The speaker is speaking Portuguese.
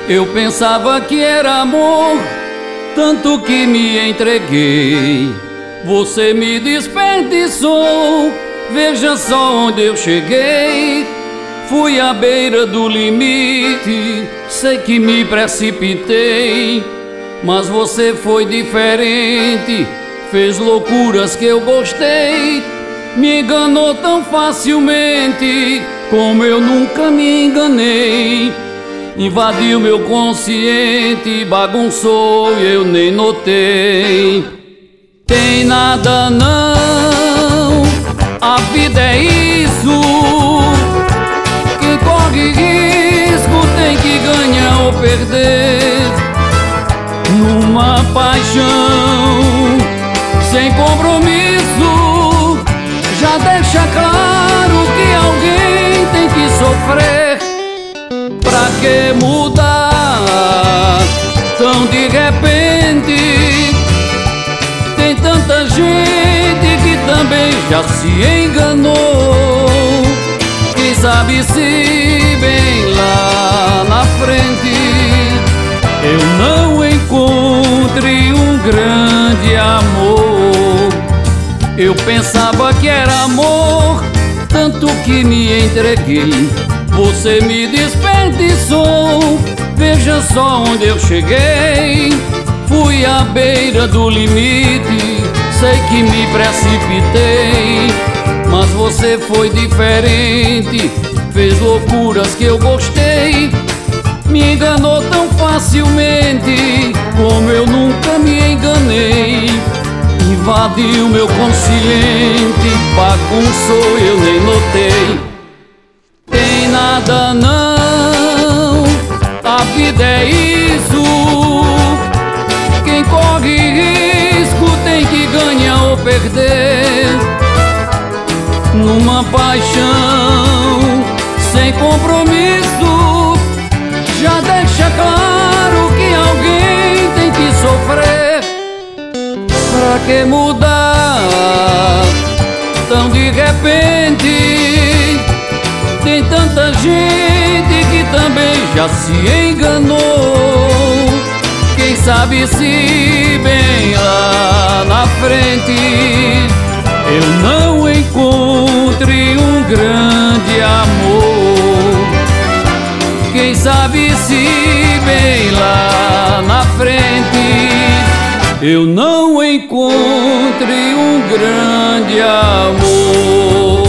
Eu pensava que era amor, tanto que me entreguei. Você me desperdiçou, veja só onde eu cheguei. Fui à beira do limite, sei que me precipitei. Mas você foi diferente, fez loucuras que eu gostei. Me enganou tão facilmente, como eu nunca me enganei. Invadiu meu consciente, bagunçou e eu nem notei. Tem nada não, a vida é isso. Quem corre risco tem que ganhar ou perder. Numa paixão sem compromisso, já deixa claro que alguém tem que sofrer. Pra que mudar tão de repente? Tem tanta gente que também já se enganou. Quem sabe se bem lá na frente eu não encontre um grande amor. Eu pensava que era amor, tanto que me entreguei. Você me desperdiçou, veja só onde eu cheguei. Fui à beira do limite, sei que me precipitei. Mas você foi diferente, fez loucuras que eu gostei. Me enganou tão facilmente, como eu nunca me enganei. Invadiu meu consciente, bagunçou, eu nem notei. Tem nada não, a vida é isso. Quem corre risco tem que ganhar ou perder. Numa paixão sem compromisso, já deixa claro que alguém tem que sofrer. Pra que mudar tão de repente? Tem tanta gente que também já se enganou. Quem sabe se bem lá na frente eu não encontre um grande amor. Quem sabe se bem lá na frente eu não encontre um grande amor.